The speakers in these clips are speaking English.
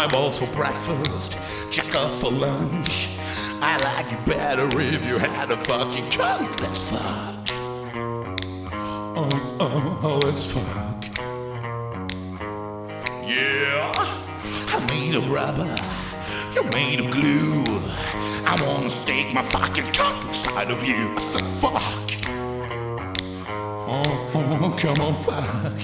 eyeballs for breakfast, Jacker for lunch. I like it better if you had a fucking cunt. Let's fuck. Let's fuck. Yeah, I'm made of rubber, you're made of glue. I wanna stake my fucking cock inside of you. I said fuck. Come on, fuck.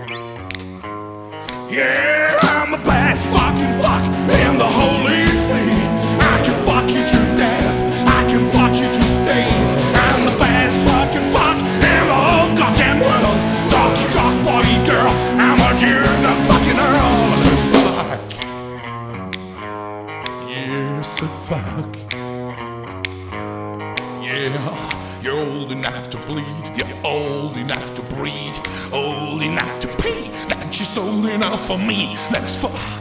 Yeah, I'm the best fucking fuck in the Holy See. I can fuck you to death, I can fuck you to stay. I'm the best fucking fuck in the whole goddamn world. Doggy dog boy girl, I'm a Jew, the fucking earl. Let's fuck. Yes, fuck. Yeah, you're old enough to bleed, you're old enough to breed, old enough to pee. That you're old enough for me. Let's fuck.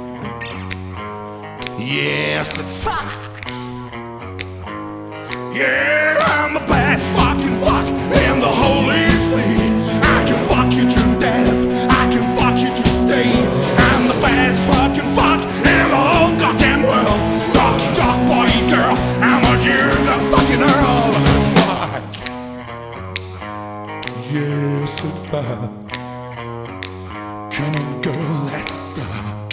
Yes, fuck. Yeah, I'm the best fucking fuck in the Holy See. I can fuck you to death, I can fuck you to stay. I'm the best fucking fuck in the whole goddamn world. Doggy dog boy girl, I'm a Jew, the fucking earl. Let's fuck. Yes, fuck. Come on, girl, let's